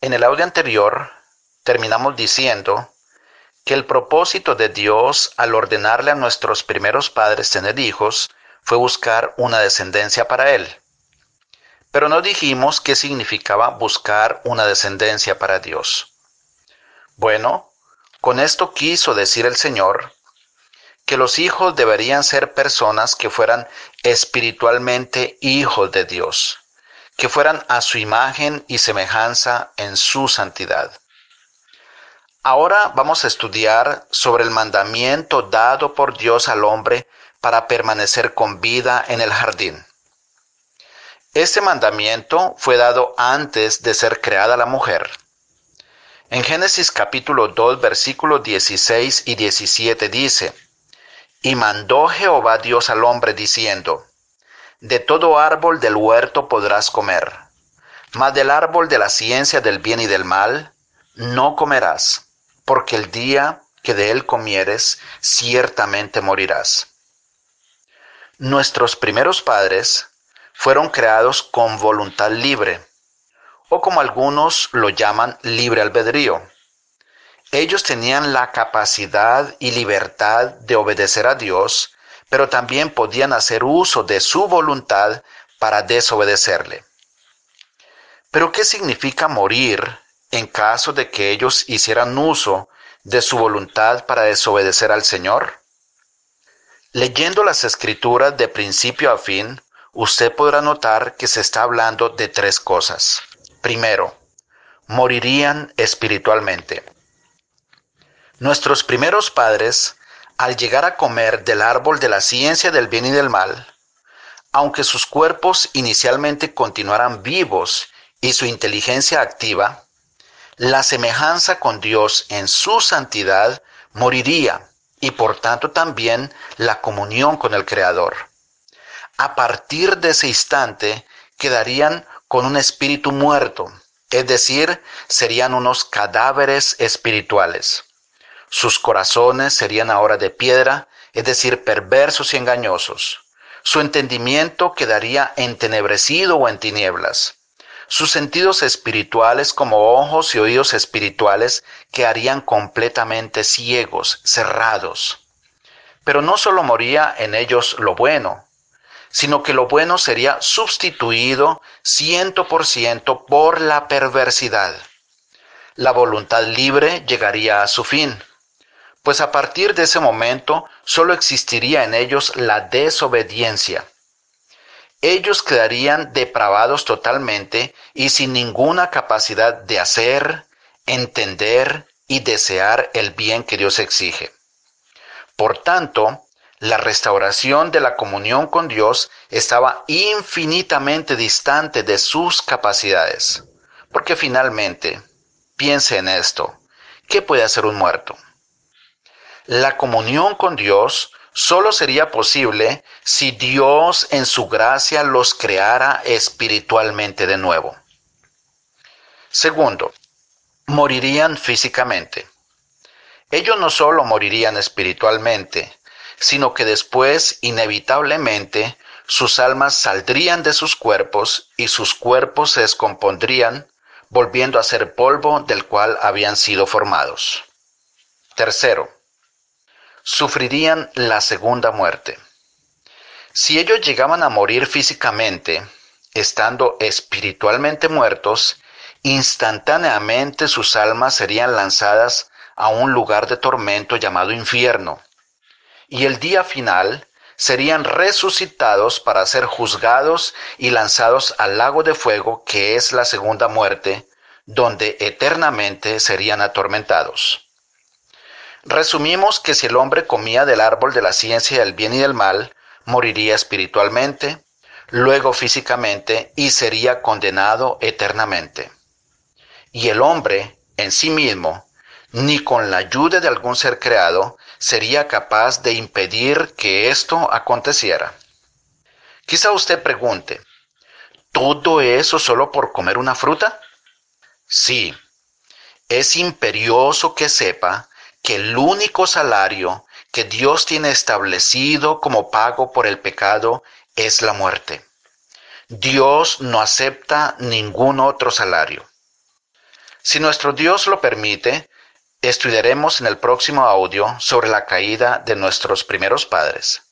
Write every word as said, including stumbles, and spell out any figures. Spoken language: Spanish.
En el audio anterior terminamos diciendo que el propósito de Dios al ordenarle a nuestros primeros padres tener hijos fue buscar una descendencia para Él. Pero no dijimos qué significaba buscar una descendencia para Dios. Bueno, con esto quiso decir el Señor que los hijos deberían ser personas que fueran espiritualmente hijos de Dios, que fueran a su imagen y semejanza en su santidad. Ahora vamos a estudiar sobre el mandamiento dado por Dios al hombre para permanecer con vida en el jardín. Este mandamiento fue dado antes de ser creada la mujer. En Génesis capítulo dos, versículos dieciséis y diecisiete dice: Y mandó Jehová Dios al hombre diciendo: De todo árbol del huerto podrás comer, mas del árbol de la ciencia del bien y del mal no comerás, porque el día que de él comieres, ciertamente morirás. Nuestros primeros padres fueron creados con voluntad libre, o como algunos lo llaman, libre albedrío. Ellos tenían la capacidad y libertad de obedecer a Dios, pero también podían hacer uso de su voluntad para desobedecerle. ¿Pero qué significa morir en caso de que ellos hicieran uso de su voluntad para desobedecer al Señor? Leyendo las Escrituras de principio a fin, usted podrá notar que se está hablando de tres cosas. Primero, morirían espiritualmente. Nuestros primeros padres, al llegar a comer del árbol de la ciencia del bien y del mal, aunque sus cuerpos inicialmente continuaran vivos y su inteligencia activa, la semejanza con Dios en su santidad moriría y por tanto también la comunión con el Creador. A partir de ese instante quedarían con un espíritu muerto, es decir, serían unos cadáveres espirituales. Sus corazones serían ahora de piedra, es decir, perversos y engañosos. Su entendimiento quedaría entenebrecido o en tinieblas. Sus sentidos espirituales, como ojos y oídos espirituales, quedarían completamente ciegos, cerrados. Pero no solo moría en ellos lo bueno, sino que lo bueno sería sustituido ciento por ciento por la perversidad. La voluntad libre llegaría a su fin, pues a partir de ese momento solo existiría en ellos la desobediencia. Ellos quedarían depravados totalmente y sin ninguna capacidad de hacer, entender y desear el bien que Dios exige. Por tanto, la restauración de la comunión con Dios estaba infinitamente distante de sus capacidades. Porque finalmente, piense en esto, ¿qué puede hacer un muerto? La comunión con Dios solo sería posible si Dios en su gracia los creara espiritualmente de nuevo. Segundo, morirían físicamente. Ellos no solo morirían espiritualmente, sino que después, inevitablemente, sus almas saldrían de sus cuerpos y sus cuerpos se descompondrían, volviendo a ser polvo del cual habían sido formados. Tercero, sufrirían la segunda muerte. Si ellos llegaban a morir físicamente, estando espiritualmente muertos, instantáneamente sus almas serían lanzadas a un lugar de tormento llamado infierno, y el día final serían resucitados para ser juzgados y lanzados al lago de fuego, que es la segunda muerte, donde eternamente serían atormentados. Resumimos que si el hombre comía del árbol de la ciencia del bien y del mal, moriría espiritualmente, luego físicamente y sería condenado eternamente. Y el hombre, en sí mismo, ni con la ayuda de algún ser creado, sería capaz de impedir que esto aconteciera. Quizá usted pregunte, ¿todo eso solo por comer una fruta? Sí, es imperioso que sepa que el único salario que Dios tiene establecido como pago por el pecado es la muerte. Dios no acepta ningún otro salario. Si nuestro Dios lo permite, estudiaremos en el próximo audio sobre la caída de nuestros primeros padres.